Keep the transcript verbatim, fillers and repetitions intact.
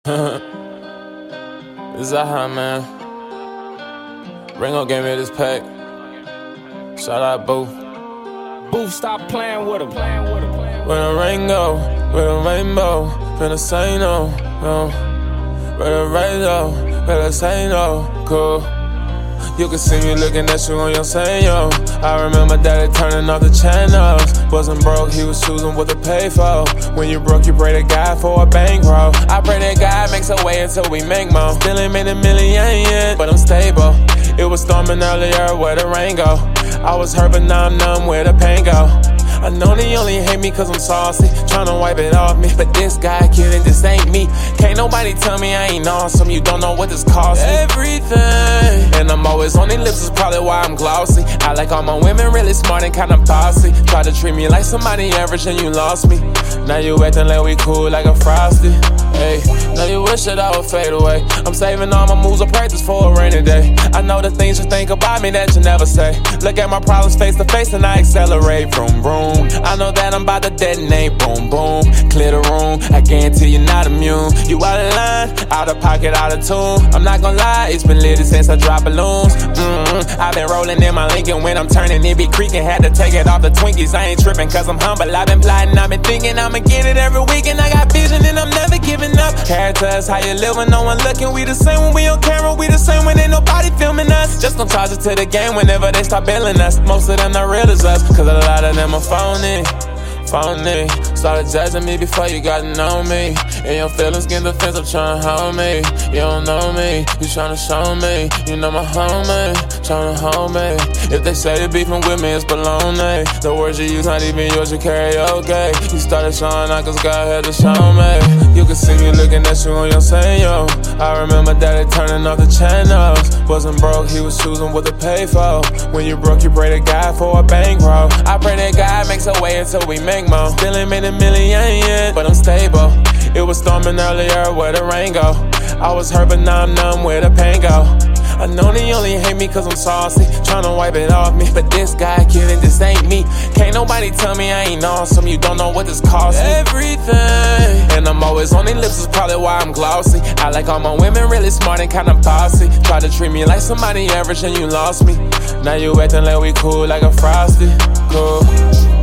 This is how, man. Ringo gave me this pack. Shout out, Boo. Boo, stop playing with him. With a Ringo, with a rainbow, finna say no, no. With a rainbow, finna say no, cool. You can see me looking at you on your Sanyo. I remember daddy turning off the channels. Wasn't broke, he was choosing what to pay for. When you broke, you pray to God for a bankroll. I pray that God makes a way until we make more. Still ain't made a million yet, but I'm stable. It was storming earlier, where the rain go. I was hurt, but now I'm numb, where the pain go. I know they only hate me cause I'm saucy, tryna wipe it off me. But this guy kidding, this ain't me. Can't nobody tell me I ain't awesome. You don't know what this costs me. Everything. And I'm always on their lips, is probably why I'm glossy. I like all my women really smart and kinda bossy. Try to treat me like somebody average and you lost me. Now you acting like we cool like a Frosty. Hey, now you wish that I would fade away. I'm saving all my moves of practice for a rainy day. I know the things you think about me that you never say. Look at my problems face to face and I accelerate. Vroom, vroom. I know that I'm about to detonate. Boom, boom. Clear the room. I guarantee you're not immune. You out of line, out of pocket, out of tune. I'm not gonna lie, it's been lit since I dropped balloons. Mm-hmm. I've been rolling in my Lincoln when I'm turning, it be creaking. Had to take it off the Twinkies. I ain't tripping cause I'm humble. I've been plotting, I've been thinking I'ma get it every week. And I got vision and I'm never giving up. Character is how you live when no one looking. We the same when we on camera, we the same when ain't nobody filming us. Just don't charge it to the game whenever they start billing us. Most of them not real as us, cause a lot of them are phony. Phony. Started judging me before you got to know me. And your feelings getting defensive, trying to hold me. You don't know me, you trying to show me. You know my homie, trying to hold me. If they say they beefing with me, it's baloney. The words you use not even yours, you karaoke. You started showing out cause God had to show me. You can see me looking at you on your Sanyo. I remember daddy turning off the channels. Wasn't broke, he was choosing what to pay for. When you broke, you pray to God for a bankroll. I pray that God makes a way until we make more. Still ain't made a million yet, but I'm stable. It was storming earlier, where the rain go. I was hurt, but now I'm numb, where the pain go. I know they only hate me cause I'm saucy, tryna wipe it off me. But this guy kidding, this ain't me. Can't nobody tell me I ain't awesome. You don't know what this costs me. Everything. And I'm always on their lips, is probably why I'm glossy. I like all my women really smart and kinda bossy. Try to treat me like somebody average and you lost me. Now you acting like we cool like a Frosty. Cool.